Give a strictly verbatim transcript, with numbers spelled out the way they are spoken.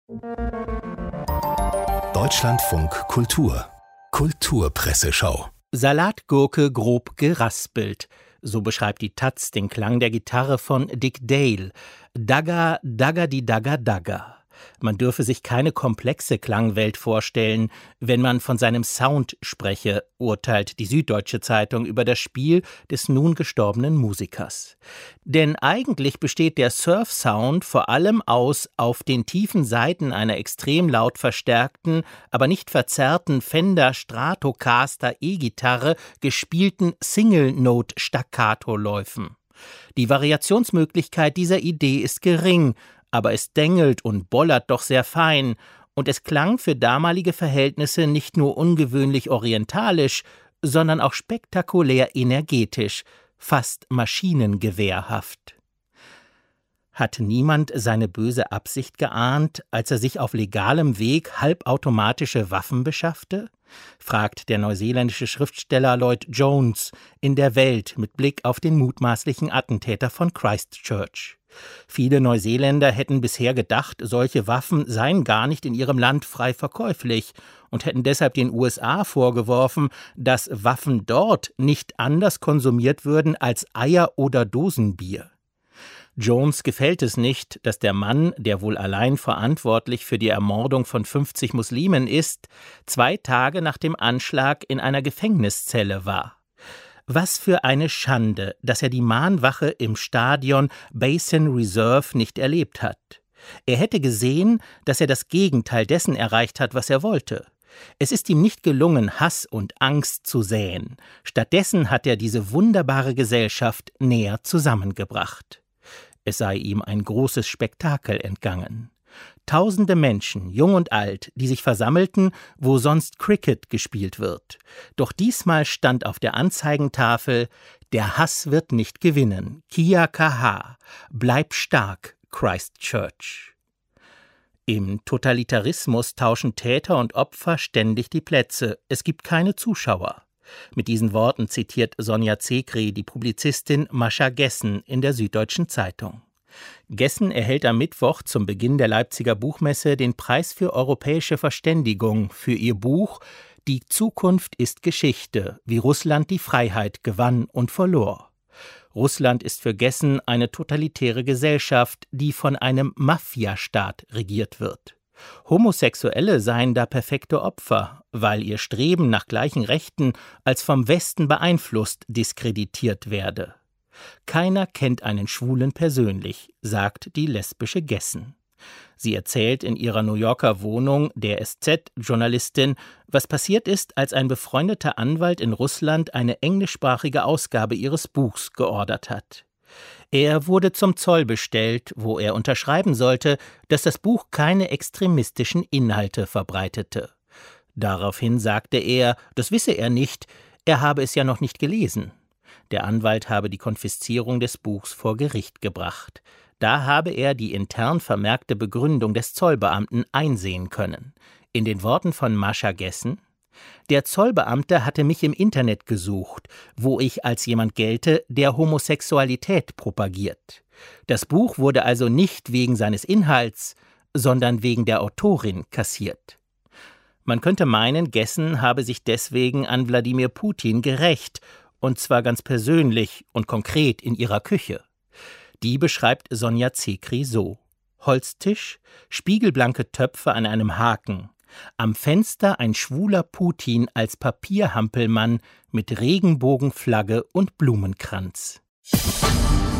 Deutschlandfunk Kultur Kulturpresseschau. Salatgurke grob geraspelt. So beschreibt die Taz den Klang der Gitarre von Dick Dale. Dagga, dagga, di dagga, dagga. Man dürfe sich keine komplexe Klangwelt vorstellen, wenn man von seinem Sound spreche, urteilt die Süddeutsche Zeitung über das Spiel des nun gestorbenen Musikers. Denn eigentlich besteht der Surf-Sound vor allem aus auf den tiefen Saiten einer extrem laut verstärkten, aber nicht verzerrten Fender Stratocaster E-Gitarre gespielten Single-Note-Staccato-Läufen. Die Variationsmöglichkeit dieser Idee ist gering, aber es dengelt und bollert doch sehr fein, und es klang für damalige Verhältnisse nicht nur ungewöhnlich orientalisch, sondern auch spektakulär energetisch, fast maschinengewehrhaft. Hat niemand seine böse Absicht geahnt, als er sich auf legalem Weg halbautomatische Waffen beschaffte? Fragt der neuseeländische Schriftsteller Lloyd Jones in der Welt mit Blick auf den mutmaßlichen Attentäter von Christchurch. Viele Neuseeländer hätten bisher gedacht, solche Waffen seien gar nicht in ihrem Land frei verkäuflich und hätten deshalb den U S A vorgeworfen, dass Waffen dort nicht anders konsumiert würden als Eier oder Dosenbier. Jones gefällt es nicht, dass der Mann, der wohl allein verantwortlich für die Ermordung von fünfzig Muslimen ist, zwei Tage nach dem Anschlag in einer Gefängniszelle war. Was für eine Schande, dass er die Mahnwache im Stadion Basin Reserve nicht erlebt hat. Er hätte gesehen, dass er das Gegenteil dessen erreicht hat, was er wollte. Es ist ihm nicht gelungen, Hass und Angst zu säen. Stattdessen hat er diese wunderbare Gesellschaft näher zusammengebracht. Es sei ihm ein großes Spektakel entgangen. Tausende Menschen, jung und alt, die sich versammelten, wo sonst Cricket gespielt wird. Doch diesmal stand auf der Anzeigentafel: Der Hass wird nicht gewinnen. Kia kaha. Bleib stark, Christchurch. Im Totalitarismus tauschen Täter und Opfer ständig die Plätze. Es gibt keine Zuschauer. Mit diesen Worten zitiert Sonja Zekri die Publizistin Mascha Gessen in der Süddeutschen Zeitung. Gessen erhält am Mittwoch zum Beginn der Leipziger Buchmesse den Preis für europäische Verständigung für ihr Buch »Die Zukunft ist Geschichte, wie Russland die Freiheit gewann und verlor«. Russland ist für Gessen eine totalitäre Gesellschaft, die von einem Mafiastaat regiert wird. Homosexuelle seien da perfekte Opfer, weil ihr Streben nach gleichen Rechten als vom Westen beeinflusst diskreditiert werde. Keiner kennt einen Schwulen persönlich, sagt die lesbische Gessen. Sie erzählt in ihrer New Yorker Wohnung der S Z-Journalistin, was passiert ist, als ein befreundeter Anwalt in Russland eine englischsprachige Ausgabe ihres Buchs geordert hat. Er wurde zum Zoll bestellt, wo er unterschreiben sollte, dass das Buch keine extremistischen Inhalte verbreitete. Daraufhin sagte er, das wisse er nicht, er habe es ja noch nicht gelesen. Der Anwalt habe die Konfiszierung des Buchs vor Gericht gebracht. Da habe er die intern vermerkte Begründung des Zollbeamten einsehen können. In den Worten von Mascha Gessen: Der Zollbeamte hatte mich im Internet gesucht, wo ich als jemand gelte, der Homosexualität propagiert. Das Buch wurde also nicht wegen seines Inhalts, sondern wegen der Autorin kassiert. Man könnte meinen, Gessen habe sich deswegen an Wladimir Putin gerächt, und zwar ganz persönlich und konkret in ihrer Küche. Die beschreibt Sonja Zekri so: Holztisch, spiegelblanke Töpfe an einem Haken, am Fenster ein schwuler Putin als Papierhampelmann mit Regenbogenflagge und Blumenkranz.